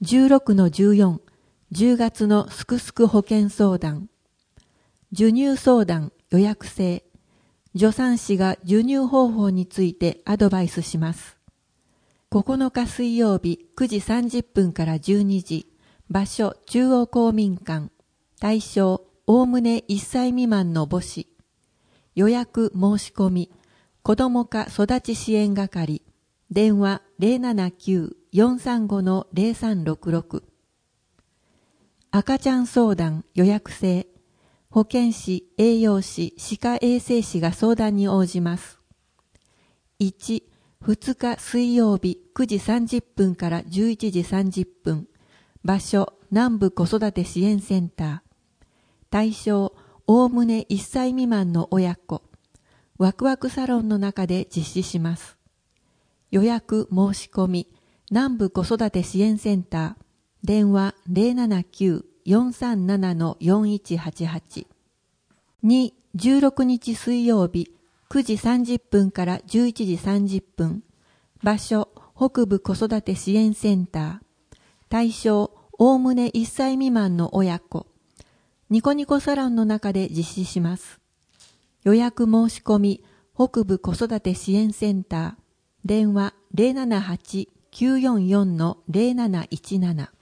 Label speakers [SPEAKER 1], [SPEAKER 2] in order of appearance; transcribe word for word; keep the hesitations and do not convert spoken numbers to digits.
[SPEAKER 1] じゅうろくのじゅうよん、じゅうがつのすくすく保険相談。授乳相談予約制。助産師が授乳方法についてアドバイスします。ここのか水曜日くじさんじゅっぷんからじゅうにじ、場所中央公民館、対象おおむねいっさい未満の母子。予約申し込み、子ども科育ち支援係、電話 ゼロななきゅう よんさんご のゼロさんろくろく。赤ちゃん相談予約制。保健師、栄養士、歯科衛生士が相談に応じます。いち、ふつか水曜日くじさんじゅっぷんからじゅういちじさんじゅっぷん。場所南部子育て支援センター。対象おおむねいっさい未満の親子。ワクワクサロンの中で実施します。予約申し込み南部子育て支援センター。電話 ゼロななきゅう よんさんなな のよんいちはちはち。に、じゅうろくにち水曜日くじさんじゅっぷんからじゅういちじさんじゅっぷん。場所北部子育て支援センター。対象おおむねいっさい未満の親子。ニコニコサロンの中で実施します。予約申し込み北部子育て支援センター。電話 ゼロななはち きゅうよんよん のゼロなないちなな。